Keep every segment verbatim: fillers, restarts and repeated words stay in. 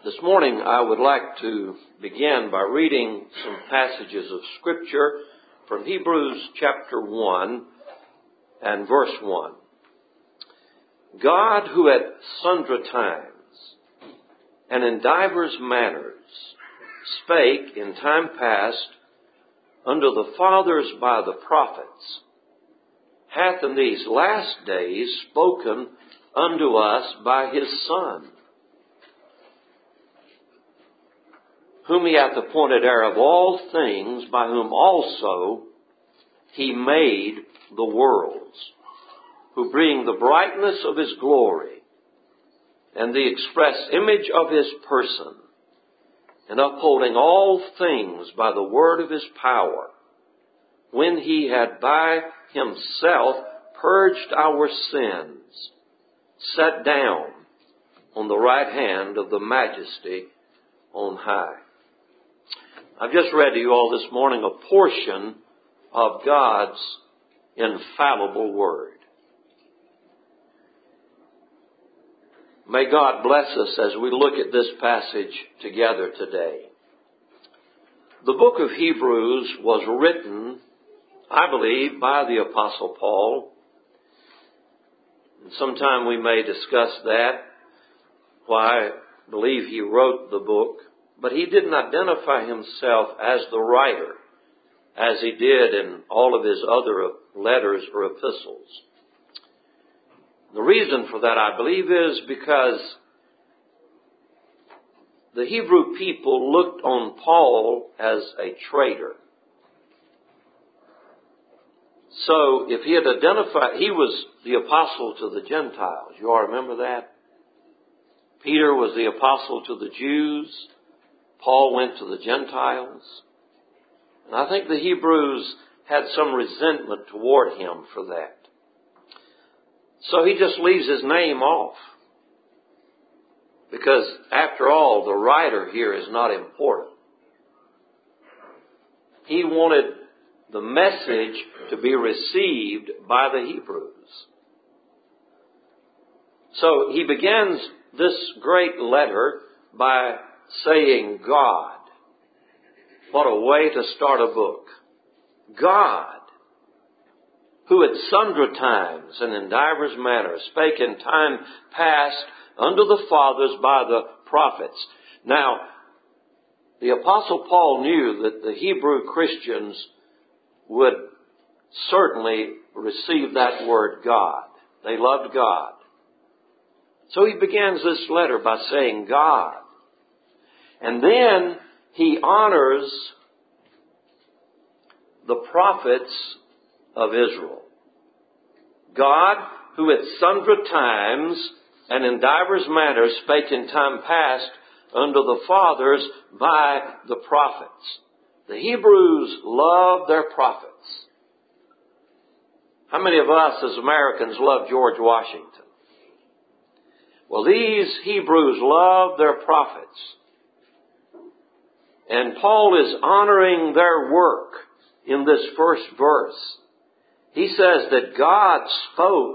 This morning I would like to begin by reading some passages of Scripture from Hebrews chapter one and verse one. God, who at sundry times and in divers manners spake in time past unto the fathers by the prophets, hath in these last days spoken unto us by his Son, whom he hath appointed heir of all things, by whom also he made the worlds, who being the brightness of his glory, and the express image of his person, and upholding all things by the word of his power, when he had by himself purged our sins, sat down on the right hand of the majesty on high. I've just read to you all this morning a portion of God's infallible word. May God bless us as we look at this passage together today. The book of Hebrews was written, I believe, by the Apostle Paul. And sometime we may discuss that, why I believe he wrote the book. But he didn't identify himself as the writer, as he did in all of his other letters or epistles. The reason for that, I believe, is because the Hebrew people looked on Paul as a traitor. So if he had identified, he was the apostle to the Gentiles. You all remember that? Peter was the apostle to the Jews. Paul went to the Gentiles. And I think the Hebrews had some resentment toward him for that. So he just leaves his name off. Because after all, the writer here is not important. He wanted the message to be received by the Hebrews. So he begins this great letter by saying God. What a way to start a book. God, who at sundry times and in divers manners spake in time past unto the fathers by the prophets. Now, the Apostle Paul knew that the Hebrew Christians would certainly receive that word God. They loved God. So he begins this letter by saying God. And then he honors the prophets of Israel. God, who at sundry times and in divers manners spake in time past unto the fathers by the prophets. The Hebrews loved their prophets. How many of us as Americans love George Washington? Well, these Hebrews loved their prophets. And Paul is honoring their work in this first verse. He says that God spoke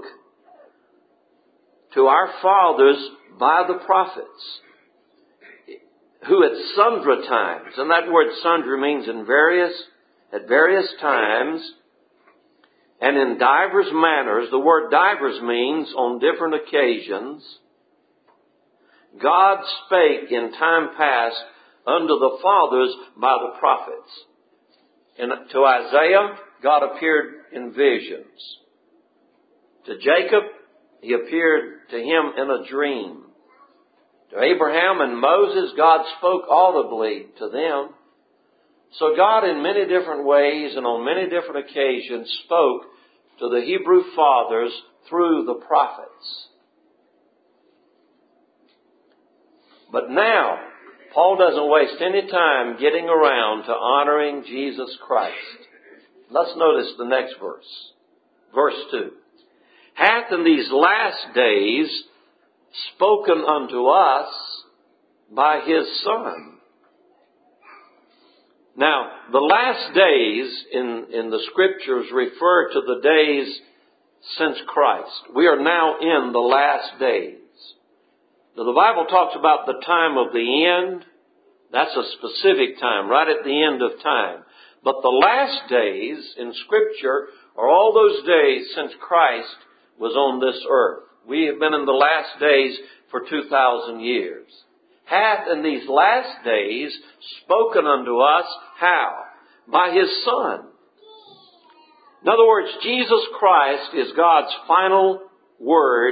to our fathers by the prophets, who at sundry times, and that word sundry means in various, at various times, and in divers manners. The word divers means on different occasions. God spake in time past unto the fathers by the prophets. And to Isaiah, God appeared in visions. To Jacob, he appeared to him in a dream. To Abraham and Moses, God spoke audibly to them. So God, in many different ways and on many different occasions, spoke to the Hebrew fathers through the prophets. But now, Paul doesn't waste any time getting around to honoring Jesus Christ. Let's notice the next verse. Verse two. Hath in these last days spoken unto us by his Son. Now, the last days in, in the Scriptures refer to the days since Christ. We are now in the last days. Now, the Bible talks about the time of the end. That's a specific time, right at the end of time. But the last days in Scripture are all those days since Christ was on this earth. We have been in the last days for two thousand years. Hath in these last days spoken unto us how? By His Son. In other words, Jesus Christ is God's final word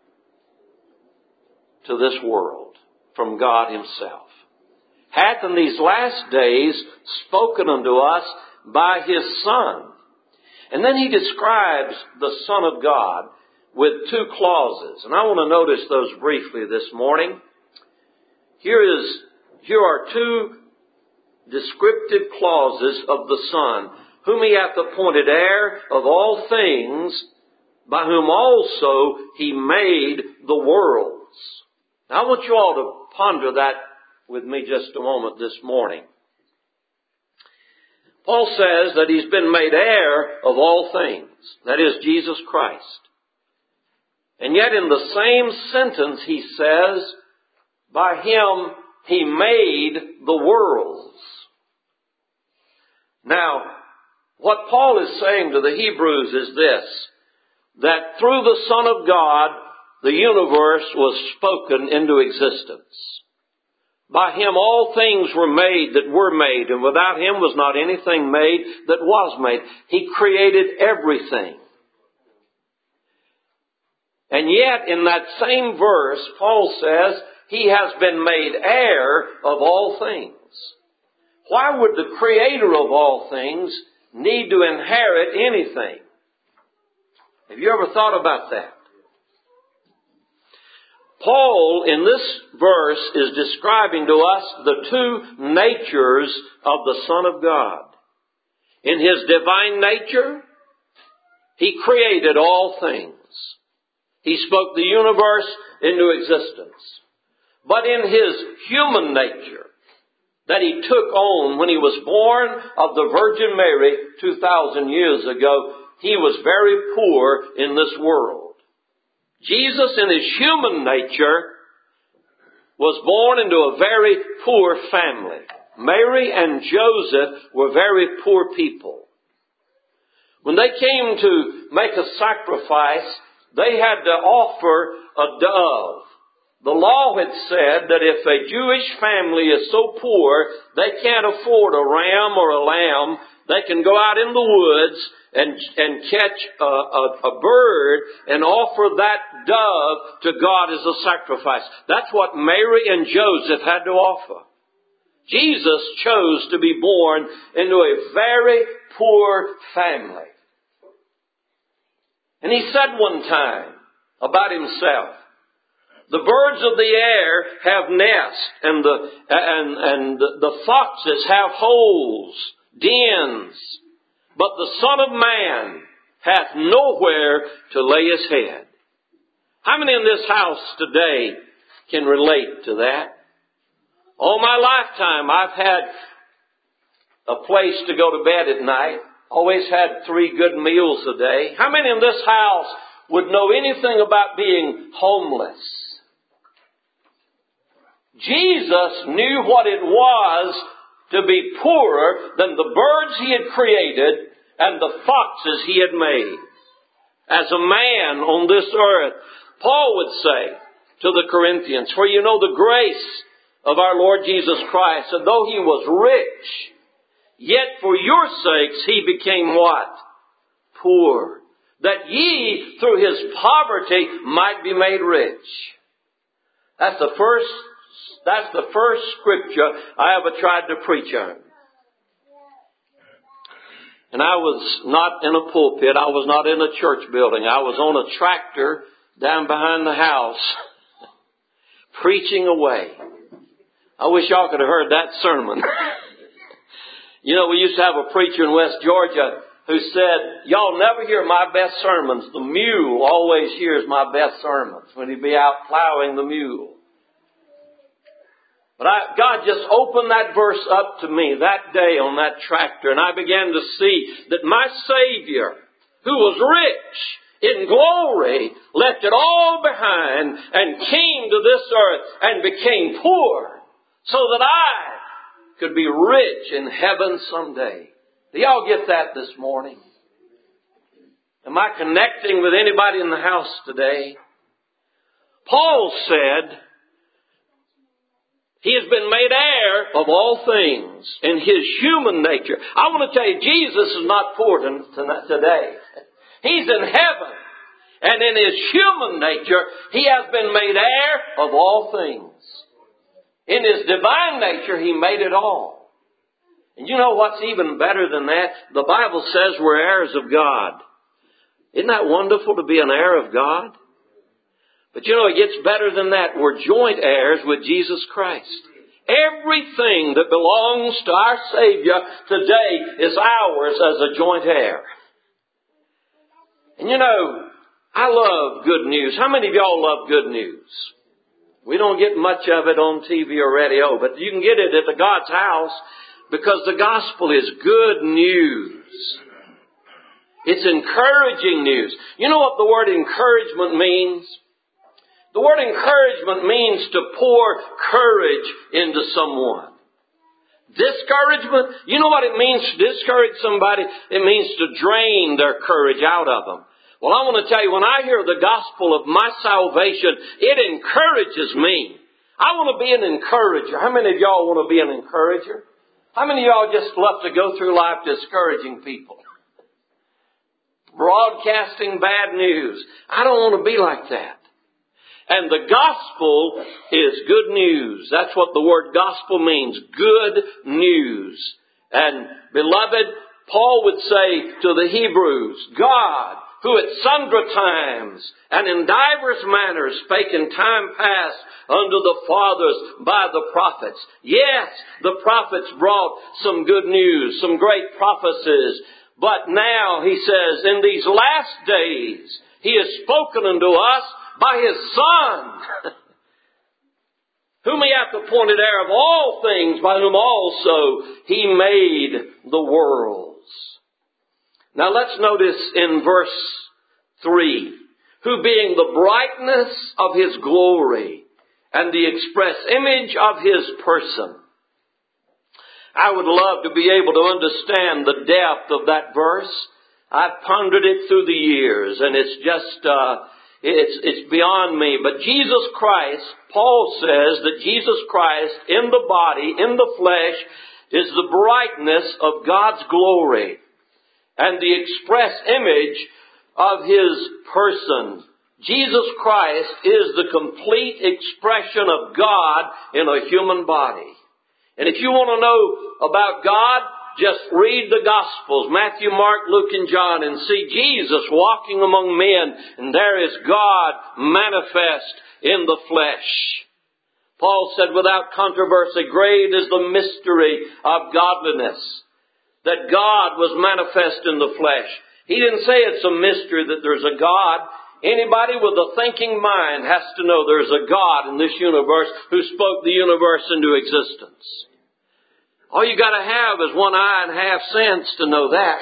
to this world from God Himself. Hath in these last days spoken unto us by His Son. And then He describes the Son of God with two clauses. And I want to notice those briefly this morning. Here is, here are two descriptive clauses of the Son, whom He hath appointed heir of all things, by whom also He made the worlds. Now I want you all to ponder that with me just a moment this morning. Paul says that He's been made heir of all things. That is Jesus Christ. And yet in the same sentence he says, by Him He made the worlds. Now, what Paul is saying to the Hebrews is this, that through the Son of God, the universe was spoken into existence. By Him all things were made that were made, and without Him was not anything made that was made. He created everything. And yet, in that same verse, Paul says, He has been made heir of all things. Why would the Creator of all things need to inherit anything? Have you ever thought about that? Paul, in this verse, is describing to us the two natures of the Son of God. In His divine nature, He created all things. He spoke the universe into existence. But in His human nature, that He took on when He was born of the Virgin Mary two thousand years ago, He was very poor in this world. Jesus, in His human nature, was born into a very poor family. Mary and Joseph were very poor people. When they came to make a sacrifice, they had to offer a dove. The law had said that if a Jewish family is so poor they can't afford a ram or a lamb, they can go out in the woods and, and catch a, a, a bird and offer that dove to God as a sacrifice. That's what Mary and Joseph had to offer. Jesus chose to be born into a very poor family. And He said one time about Himself, the birds of the air have nests, and the and and the, the foxes have holes, dens, but the Son of Man hath nowhere to lay His head. How many in this house today can relate to that? All my lifetime I've had a place to go to bed at night. Always had three good meals a day. How many in this house would know anything about being homeless? Jesus knew what it was to be poorer than the birds He had created and the foxes He had made. As a man on this earth, Paul would say to the Corinthians, for you know the grace of our Lord Jesus Christ, and though He was rich, yet for your sakes He became what? Poor. That ye through His poverty might be made rich. That's the first, that's the first scripture I ever tried to preach on. And I was not in a pulpit. I was not in a church building. I was on a tractor down behind the house preaching away. I wish y'all could have heard that sermon. You know, we used to have a preacher in West Georgia who said, y'all never hear my best sermons. The mule always hears my best sermons when he'd be out plowing the mule. But I, God just opened that verse up to me that day on that tractor, and I began to see that my Savior, who was rich in glory, left it all behind and came to this earth and became poor so that I could be rich in heaven someday. Do y'all get that this morning? Am I connecting with anybody in the house today? Paul said he has been made heir of all things in his human nature. I want to tell you, Jesus is not poor today. He's in heaven. And in his human nature, he has been made heir of all things. In his divine nature, he made it all. And you know what's even better than that? The Bible says we're heirs of God. Isn't that wonderful to be an heir of God? But you know, it gets better than that. We're joint heirs with Jesus Christ. Everything that belongs to our Savior today is ours as a joint heir. And you know, I love good news. How many of y'all love good news? We don't get much of it on T V or radio, but you can get it at the God's house because the gospel is good news. It's encouraging news. You know what the word encouragement means? The word encouragement means to pour courage into someone. Discouragement, you know what it means to discourage somebody? It means to drain their courage out of them. Well, I want to tell you, when I hear the gospel of my salvation, it encourages me. I want to be an encourager. How many of y'all want to be an encourager? How many of y'all just love to go through life discouraging people? Broadcasting bad news. I don't want to be like that. And the gospel is good news. That's what the word gospel means. Good news. And beloved, Paul would say to the Hebrews, God, who at sundry times and in divers manners spake in time past unto the fathers by the prophets. Yes, the prophets brought some good news, some great prophecies. But now, he says, in these last days, he has spoken unto us by his Son, whom he hath appointed heir of all things, by whom also he made the worlds. Now let's notice in verse three, who being the brightness of his glory and the express image of his person. I would love to be able to understand the depth of that verse. I've pondered it through the years, and it's just, uh, it's, it's beyond me. But Jesus Christ, Paul says that Jesus Christ in the body, in the flesh, is the brightness of God's glory and the express image of his person. Jesus Christ is the complete expression of God in a human body. And if you want to know about God, just read the Gospels, Matthew, Mark, Luke, and John, and see Jesus walking among men, and there is God manifest in the flesh. Paul said, without controversy, great is the mystery of godliness, that God was manifest in the flesh. He didn't say it's a mystery that there's a God. Anybody with a thinking mind has to know there's a God in this universe who spoke the universe into existence. All you got to have is one eye and half sense to know that.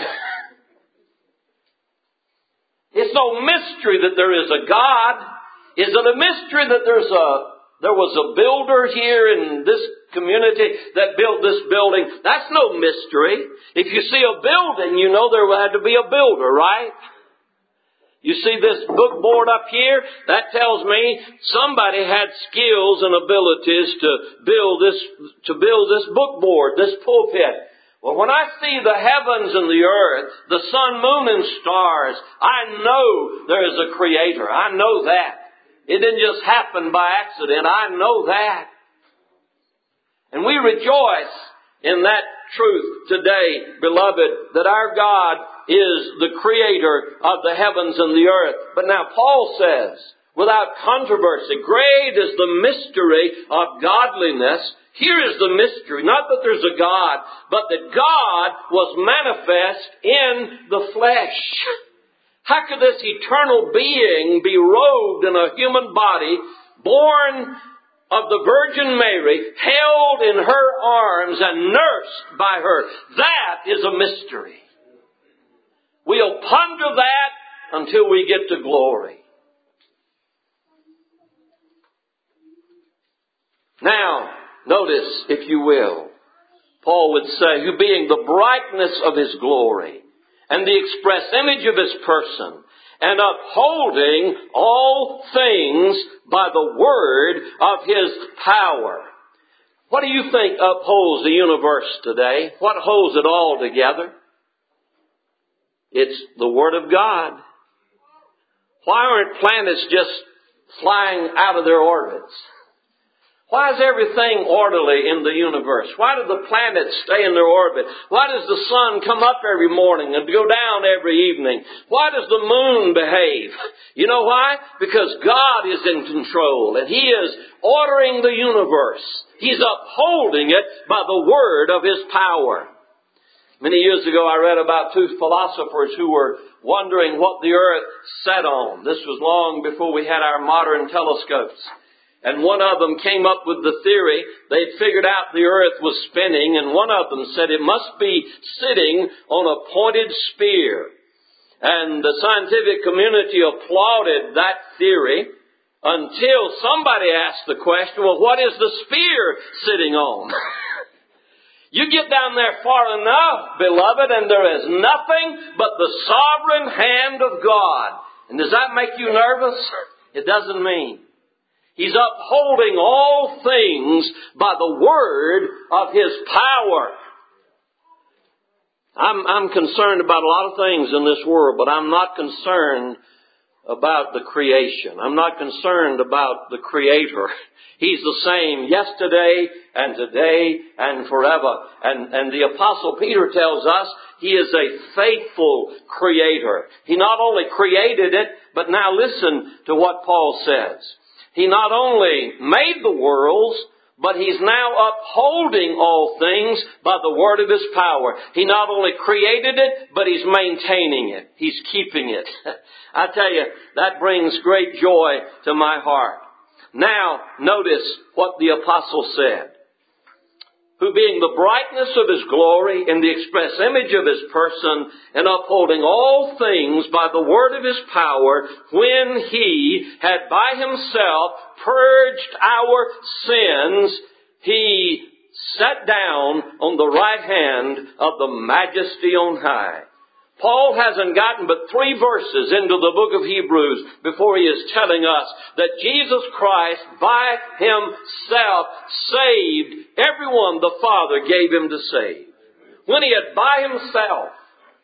It's no mystery that there is a God. Is it a mystery that there's a there was a builder here in this community that built this building? That's no mystery. If you see a building, you know there had to be a builder, right? You see this book board up here? That tells me somebody had skills and abilities to build this, to build this book board, this pulpit. Well, when I see the heavens and the earth, the sun, moon, and stars, I know there is a creator. I know that. It didn't just happen by accident. I know that. And we rejoice in that truth today, beloved, that our God is the creator of the heavens and the earth. But now Paul says, without controversy, great is the mystery of godliness. Here is the mystery, not that there's a God, but that God was manifest in the flesh. How could this eternal being be robed in a human body, born of the Virgin Mary, held in her arms and nursed by her? That is a mystery. We'll ponder that until we get to glory. Now, notice, if you will, Paul would say, who being the brightness of His glory and the express image of His person, and upholding all things by the word of His power. What do you think upholds the universe today? What holds it all together? It's the Word of God. Why aren't planets just flying out of their orbits? Why is everything orderly in the universe? Why do the planets stay in their orbit? Why does the sun come up every morning and go down every evening? Why does the moon behave? You know why? Because God is in control and He is ordering the universe. He's upholding it by the word of His power. Many years ago I read about two philosophers who were wondering what the earth sat on. This was long before we had our modern telescopes. And one of them came up with the theory, they'd figured out the earth was spinning, and one of them said it must be sitting on a pointed spear. And the scientific community applauded that theory until somebody asked the question, well, what is the spear sitting on? You get down there far enough, beloved, and there is nothing but the sovereign hand of God. And does that make you nervous? It doesn't mean. He's upholding all things by the word of His power. I'm, I'm concerned about a lot of things in this world, but I'm not concerned about the creation. I'm not concerned about the Creator. He's the same yesterday and today and forever. And, and the Apostle Peter tells us He is a faithful Creator. He not only created it, but now listen to what Paul says. He not only made the worlds, but He's now upholding all things by the word of His power. He not only created it, but He's maintaining it. He's keeping it. I tell you, that brings great joy to my heart. Now, notice what the apostle said. Who being the brightness of His glory and the express image of His person, and upholding all things by the word of His power, when He had by Himself purged our sins, He sat down on the right hand of the Majesty on high. Paul hasn't gotten but three verses into the book of Hebrews before he is telling us that Jesus Christ by Himself saved everyone the Father gave Him to save. When He had by Himself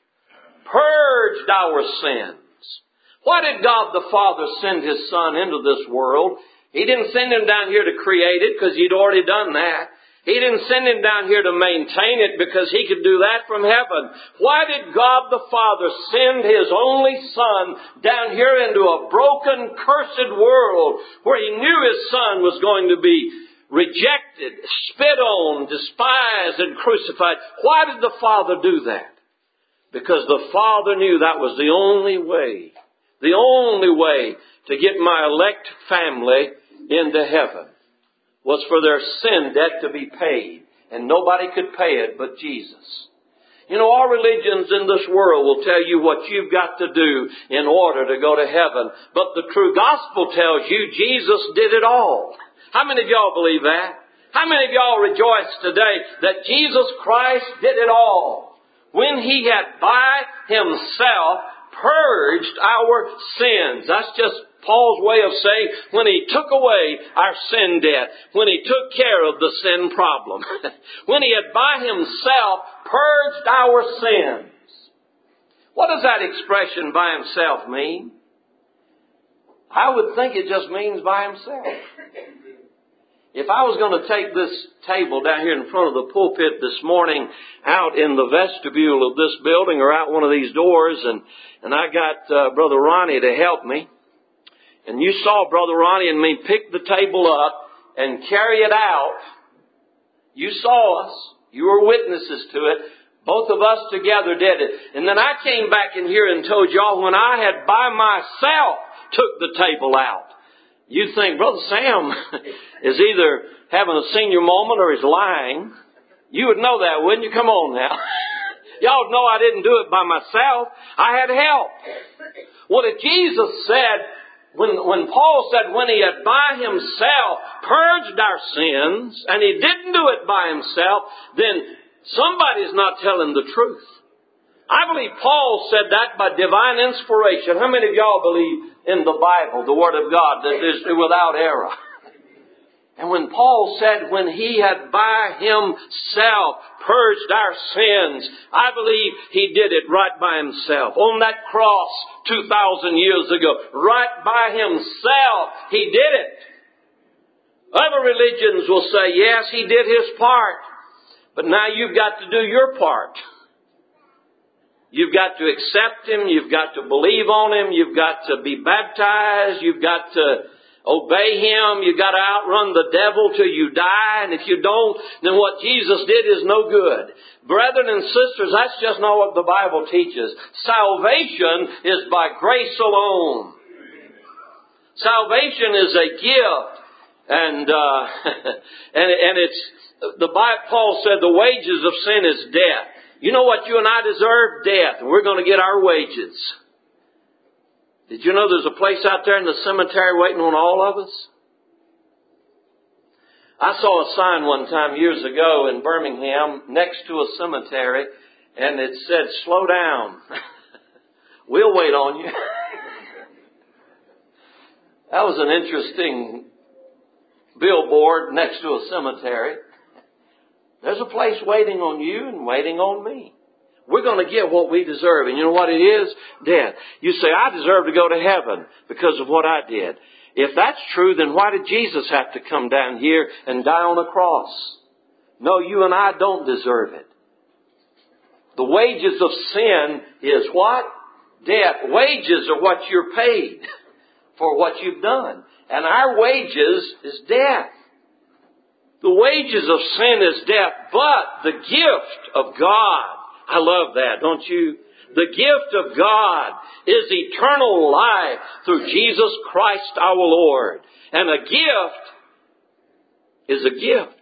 purged our sins. Why did God the Father send His Son into this world? He didn't send Him down here to create it because He'd already done that. He didn't send Him down here to maintain it because He could do that from heaven. Why did God the Father send His only Son down here into a broken, cursed world where He knew His Son was going to be rejected, spit on, despised, and crucified? Why did the Father do that? Because the Father knew that was the only way, the only way to get my elect family into heaven, was for their sin debt to be paid. And nobody could pay it but Jesus. You know, all religions in this world will tell you what you've got to do in order to go to heaven. But the true gospel tells you Jesus did it all. How many of y'all believe that? How many of y'all rejoice today that Jesus Christ did it all? When He had by Himself purged our sins. That's just Paul's way of saying when He took away our sin debt, when He took care of the sin problem, when He had by Himself purged our sins. What does that expression by Himself mean? I would think it just means by Himself. If I was going to take this table down here in front of the pulpit this morning out in the vestibule of this building or out one of these doors, and, and I got uh, Brother Ronnie to help me, and you saw Brother Ronnie and me pick the table up and carry it out. You saw us. You were witnesses to it. Both of us together did it. And then I came back in here and told y'all when I had by myself took the table out. You'd think Brother Sam is either having a senior moment or he's lying. You would know that, wouldn't you? Come on now. Y'all know I didn't do it by myself. I had help. Well, if Jesus said, when, when Paul said when he had by himself purged our sins, and he didn't do it by himself, then somebody's not telling the truth. I believe Paul said that by divine inspiration. How many of y'all believe in the Bible, the Word of God, that is without error? And when Paul said when he had by himself purged our sins, I believe he did it right by himself. On that cross two thousand years ago, right by himself, he did it. Other religions will say, yes, he did his part. But now you've got to do your part. You've got to accept him. You've got to believe on him. You've got to be baptized. You've got to obey him. You've got to outrun the devil till you die. And if you don't, then what Jesus did is no good. Brethren and sisters, that's just not what the Bible teaches. Salvation is by grace alone. Salvation is a gift. And, uh, and, and it's, the Bible, Paul said the wages of sin is death. You know what you and I deserve? Death. And we're going to get our wages. Did you know there's a place out there in the cemetery waiting on all of us? I saw a sign one time years ago in Birmingham next to a cemetery, and it said, slow down. We'll wait on you. That was an interesting billboard next to a cemetery. There's a place waiting on you and waiting on me. We're going to get what we deserve. And you know what it is? Death. You say, I deserve to go to heaven because of what I did. If that's true, then why did Jesus have to come down here and die on a cross? No, you and I don't deserve it. The wages of sin is what? Death. Wages are what you're paid for what you've done. And our wages is death. The wages of sin is death, but the gift of God, I love that, don't you? The gift of God is eternal life through Jesus Christ our Lord. And a gift is a gift.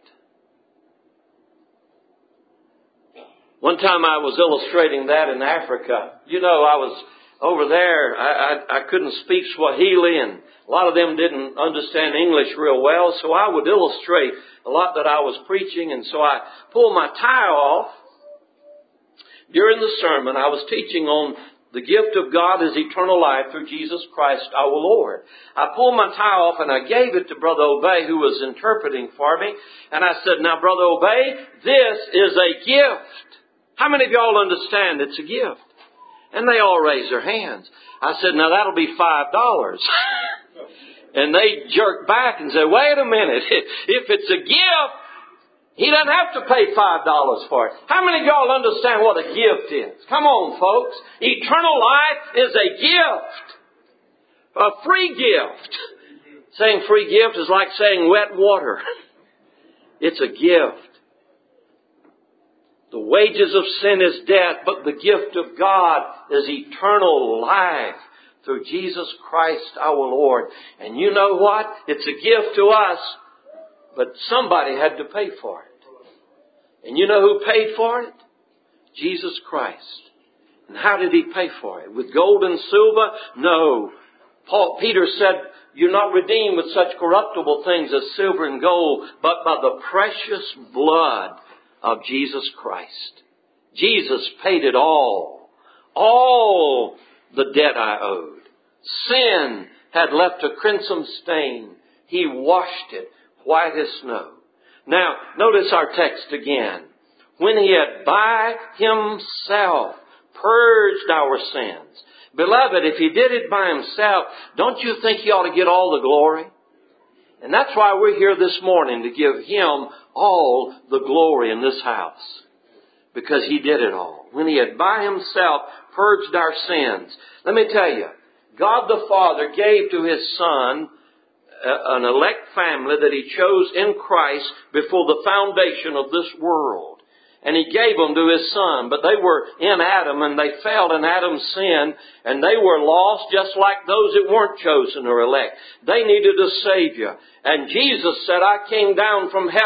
One time I was illustrating that in Africa. You know, I was over there, I, I, I couldn't speak Swahili, and a lot of them didn't understand English real well, so I would illustrate a lot that I was preaching, and so I pulled my tie off. During the sermon, I was teaching on the gift of God is eternal life through Jesus Christ our Lord. I pulled my tie off and I gave it to Brother Obey, who was interpreting for me, and I said, now Brother Obey, this is a gift. How many of y'all understand it's a gift? And they all raised their hands. I said, now that'll be five dollars. And they jerked back and said, wait a minute. If it's a gift, he doesn't have to pay five dollars for it. How many of y'all understand what a gift is? Come on, folks. Eternal life is a gift. A free gift. Saying free gift is like saying wet water. It's a gift. The wages of sin is death, but the gift of God is eternal life through Jesus Christ our Lord. And you know what? It's a gift to us, but somebody had to pay for it. And you know who paid for it? Jesus Christ. And how did He pay for it? With gold and silver? No. Paul, Peter said, you're not redeemed with such corruptible things as silver and gold, but by the precious blood of Jesus Christ. Jesus paid it all. All the debt I owed. Sin had left a crimson stain. He washed it white as snow. Now, notice our text again. When He had by Himself purged our sins. Beloved, if He did it by Himself, don't you think He ought to get all the glory? And that's why we're here this morning, to give Him all the glory in this house. Because He did it all. When He had by Himself purged our sins. Let me tell you, God the Father gave to His Son an elect family that He chose in Christ before the foundation of this world. And He gave them to His Son. But they were in Adam and they fell in Adam's sin. And they were lost just like those that weren't chosen or elect. They needed a Savior. And Jesus said, I came down from heaven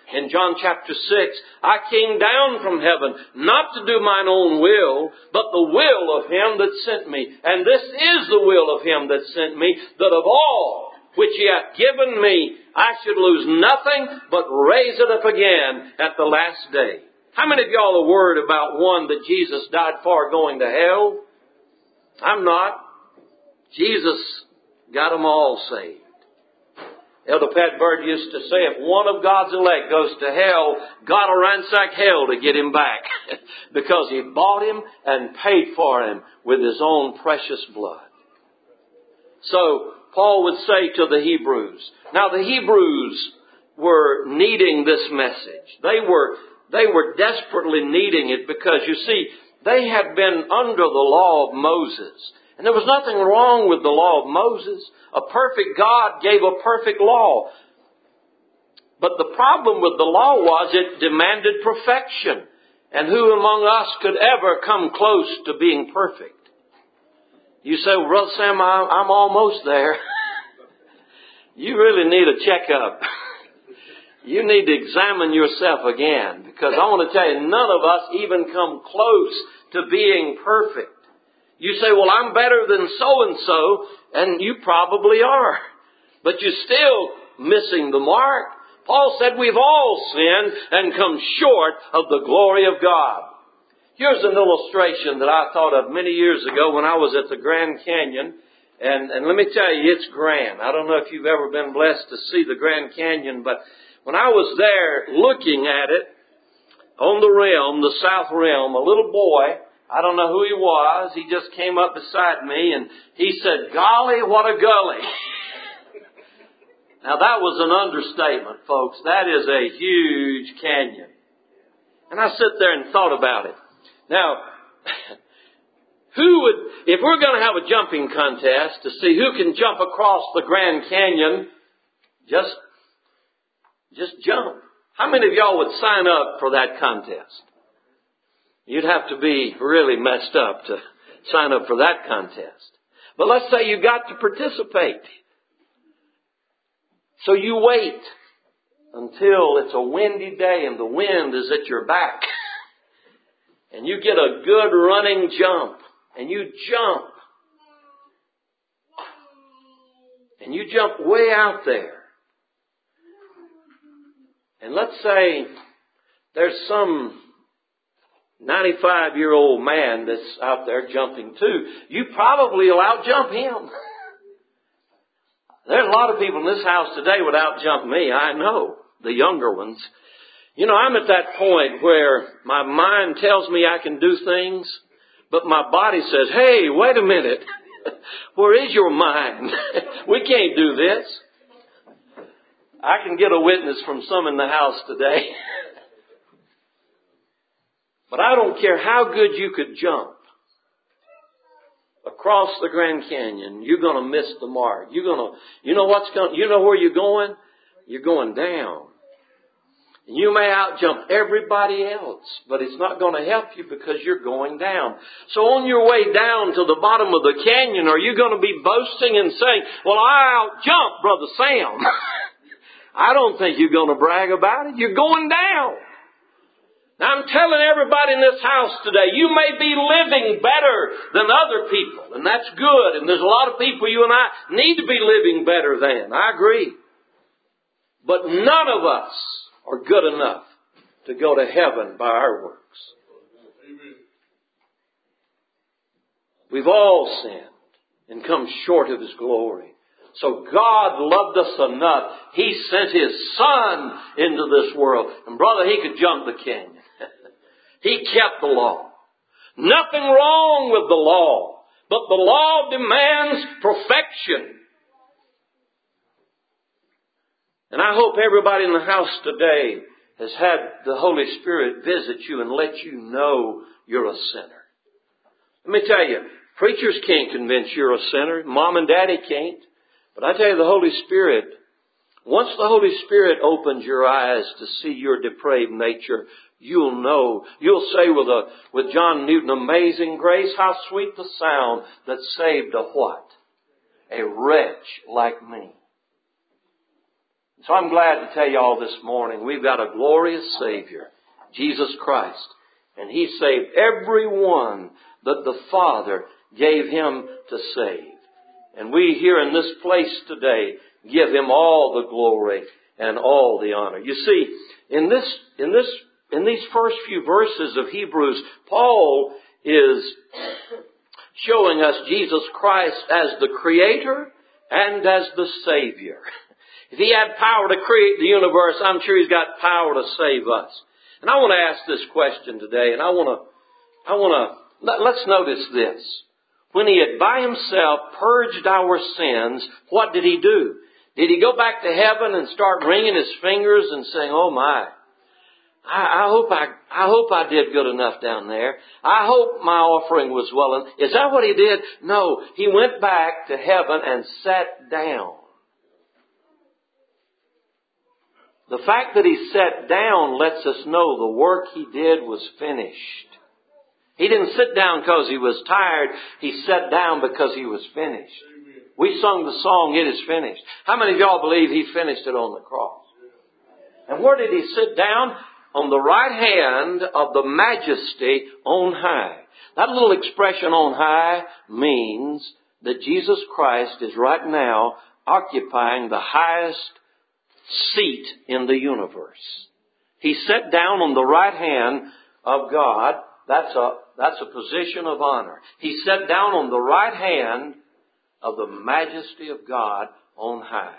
in John chapter six, I came down from heaven not to do mine own will, but the will of Him that sent me. And this is the will of Him that sent me, that of all which He hath given me, I should lose nothing, but raise it up again at the last day. How many of y'all are worried about one that Jesus died for going to hell? I'm not. Jesus got them all saved. Elder Pat Bird used to say, if one of God's elect goes to hell, God will ransack hell to get him back. Because He bought him and paid for him with His own precious blood. So, Paul would say to the Hebrews. Now, the Hebrews were needing this message. They were, they were desperately needing it because, you see, they had been under the law of Moses. And there was nothing wrong with the law of Moses. A perfect God gave a perfect law. But the problem with the law was it demanded perfection. And who among us could ever come close to being perfect? You say, well, Brother Sam, I'm almost there. You really need a checkup. You need to examine yourself again. Because I want to tell you, none of us even come close to being perfect. You say, well, I'm better than so-and-so, and you probably are. But you're still missing the mark. Paul said we've all sinned and come short of the glory of God. Here's an illustration that I thought of many years ago when I was at the Grand Canyon. And, and let me tell you, it's grand. I don't know if you've ever been blessed to see the Grand Canyon, but when I was there looking at it, on the rim, the south rim, a little boy, I don't know who he was. He just came up beside me and he said, golly, what a gully. Now that was an understatement, folks. That is a huge canyon. And I sit there and thought about it. Now, who would, if we're going to have a jumping contest to see who can jump across the Grand Canyon, just, just jump. How many of y'all would sign up for that contest? You'd have to be really messed up to sign up for that contest. But let's say you got to participate. So you wait until it's a windy day and the wind is at your back. And you get a good running jump. And you jump. And you jump way out there. And let's say there's some ninety-five-year-old man that's out there jumping too. You probably will outjump him. There's a lot of people in this house today would outjump me. I know. The younger ones. You know, I'm at that point where my mind tells me I can do things, but my body says, hey, wait a minute. Where is your mind? We can't do this. I can get a witness from some in the house today. But I don't care how good you could jump across the Grand Canyon, you're going to miss the mark. You're going to, you know what's going, you know where you're going? You're going down. You may outjump everybody else, but it's not going to help you because you're going down. So on your way down to the bottom of the canyon, are you going to be boasting and saying, well, I outjumped Brother Sam? I don't think you're going to brag about it. You're going down. Now I'm telling everybody in this house today, you may be living better than other people, and that's good. And there's a lot of people you and I need to be living better than. I agree. But none of us are good enough to go to heaven by our works. We've all sinned and come short of His glory. So God loved us enough. He sent His Son into this world. And brother, He could jump the canyon. He kept the law. Nothing wrong with the law. But the law demands perfection. And I hope everybody in the house today has had the Holy Spirit visit you and let you know you're a sinner. Let me tell you, preachers can't convince you're a sinner. Mom and Daddy can't. But I tell you, the Holy Spirit, once the Holy Spirit opens your eyes to see your depraved nature, you'll know. You'll say with a, with John Newton, amazing grace, how sweet the sound that saved a what? A wretch like me. So I'm glad to tell you all this morning, we've got a glorious Savior, Jesus Christ. And He saved everyone that the Father gave Him to save. And we here in this place today give Him all the glory and all the honor. You see, in this, in this, in these first few verses of Hebrews, Paul is showing us Jesus Christ as the Creator and as the Savior. If He had power to create the universe, I'm sure He's got power to save us. And I want to ask this question today, and I want to, I want to, let's notice this. When He had by Himself purged our sins, what did He do? Did He go back to heaven and start wringing His fingers and saying, oh my, I, I hope I, I hope I did good enough down there. I hope my offering was well enough. Is that what He did? No, He went back to heaven and sat down. The fact that He sat down lets us know the work He did was finished. He didn't sit down because He was tired. He sat down because He was finished. We sung the song, it is finished. How many of y'all believe He finished it on the cross? And where did He sit down? On the right hand of the Majesty on high. That little expression on high means that Jesus Christ is right now occupying the highest seat in the universe. He sat down on the right hand of God. That's a, that's a position of honor. He sat down on the right hand of the Majesty of God on high.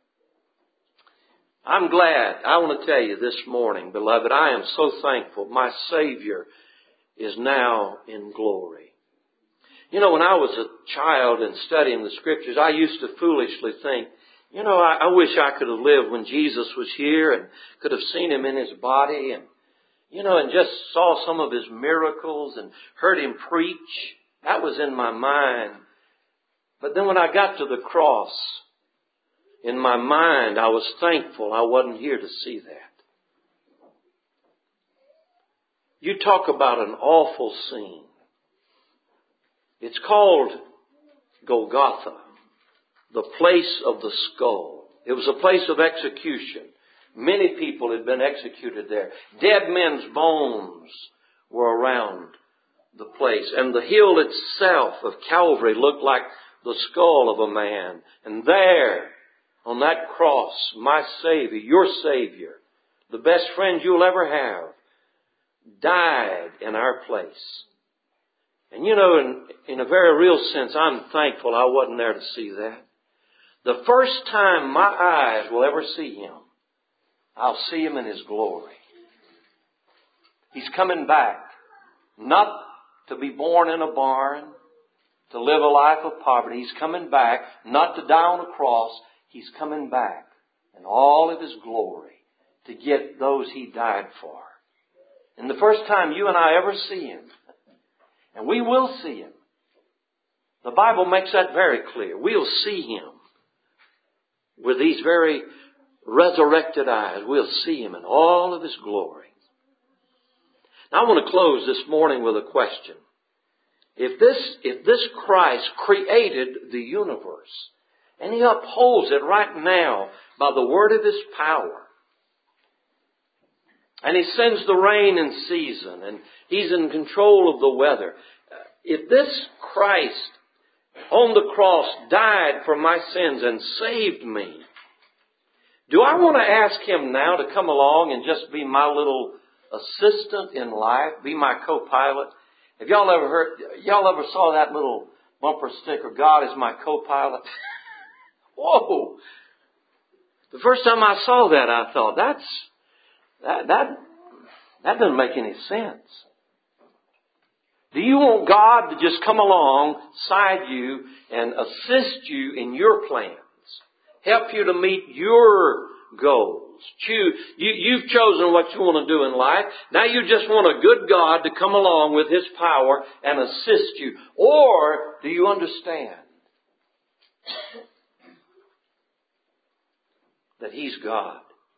I'm glad, I want to tell you this morning, beloved, I am so thankful my Savior is now in glory. You know, when I was a child and studying the Scriptures, I used to foolishly think, you know, I, I wish I could have lived when Jesus was here and could have seen Him in His body and, you know, and just saw some of His miracles and heard Him preach. That was in my mind. But then when I got to the cross, in my mind, I was thankful I wasn't here to see that. You talk about an awful scene. It's called Golgotha, the place of the skull. It was a place of execution. Many people had been executed there. Dead men's bones were around the place. And the hill itself of Calvary looked like the skull of a man. And there, on that cross, my Savior, your Savior, the best friend you'll ever have, died in our place. And you know, in, in a very real sense, I'm thankful I wasn't there to see that. The first time my eyes will ever see Him, I'll see Him in His glory. He's coming back, not to be born in a barn, to live a life of poverty. He's coming back, not to die on a cross. He's coming back in all of His glory to get those He died for. And the first time you and I ever see Him, and we will see Him, the Bible makes that very clear. We'll see Him with these very resurrected eyes. We'll see Him in all of His glory. Now I want to close this morning with a question. If this, if this Christ created the universe, and He upholds it right now by the word of His power, and He sends the rain in season, and He's in control of the weather, if this Christ on the cross died for my sins and saved me, do I want to ask Him now to come along and just be my little assistant in life, be my co-pilot? Have y'all ever heard, y'all ever saw that little bumper sticker, God is my co-pilot? Whoa! The first time I saw that, I thought, that's, that, that, that doesn't make any sense. Do you want God to just come alongside you and assist you in your plans? Help you to meet your goals. Choose, you, you've chosen what you want to do in life. Now you just want a good God to come along with His power and assist you. Or do you understand that He's God?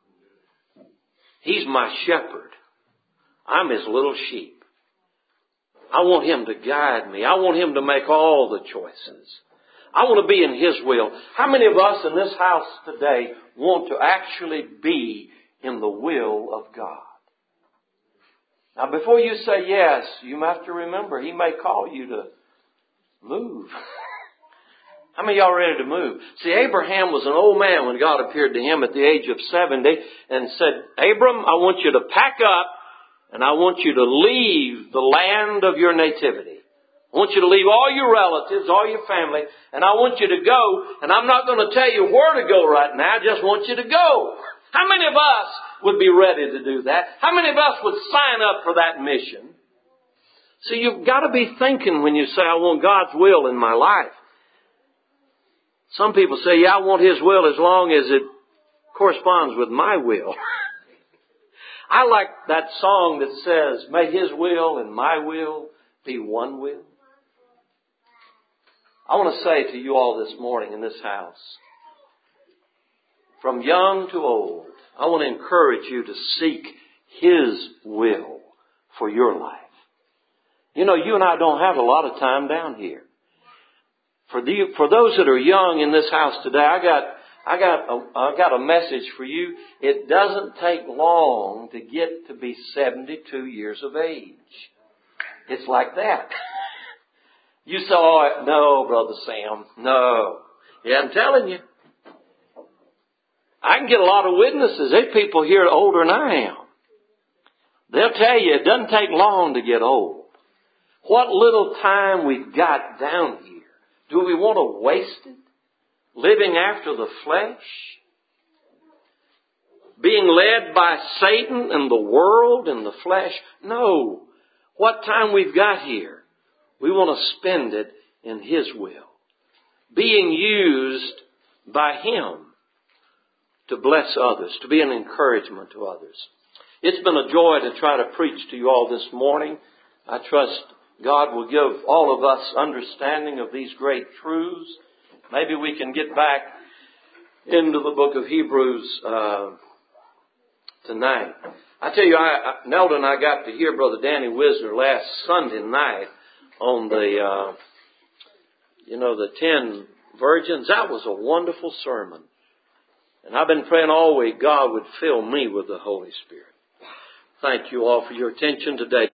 He's my shepherd. I'm His little sheep. I want Him to guide me. I want Him to make all the choices. I want to be in His will. How many of us in this house today want to actually be in the will of God? Now, before you say yes, you have to remember He may call you to move. How many of y'all ready to move? See, Abraham was an old man when God appeared to him at the age of seventy and said, Abram, I want you to pack up and I want you to leave the land of your nativity. I want you to leave all your relatives, all your family, and I want you to go, and I'm not going to tell you where to go right now, I just want you to go. How many of us would be ready to do that? How many of us would sign up for that mission? See, you've got to be thinking when you say, I want God's will in my life. Some people say, yeah, I want His will as long as it corresponds with my will. I like that song that says, may His will and my will be one will. I want to say to you all this morning in this house, from young to old, I want to encourage you to seek His will for your life. You know, you and I don't have a lot of time down here. For the, for those that are young in this house today, I got I got a, I got a message for you. It doesn't take long to get to be seventy-two years of age. It's like that. You saw it. No, Brother Sam. No. Yeah, I'm telling you. I can get a lot of witnesses. There's people here older than I am. They'll tell you it doesn't take long to get old. What little time we've got down here, do we want to waste it? Living after the flesh? Being led by Satan and the world and the flesh? No. What time we've got here, we want to spend it in His will. Being used by Him to bless others, to be an encouragement to others. It's been a joy to try to preach to you all this morning. I trust God will give all of us understanding of these great truths. Maybe we can get back into the book of Hebrews uh, tonight. I tell you, I, I, Nelda and I got to hear Brother Danny Wisner last Sunday night on the, uh, you know, the ten virgins. That was a wonderful sermon. And I've been praying all week God would fill me with the Holy Spirit. Thank you all for your attention today.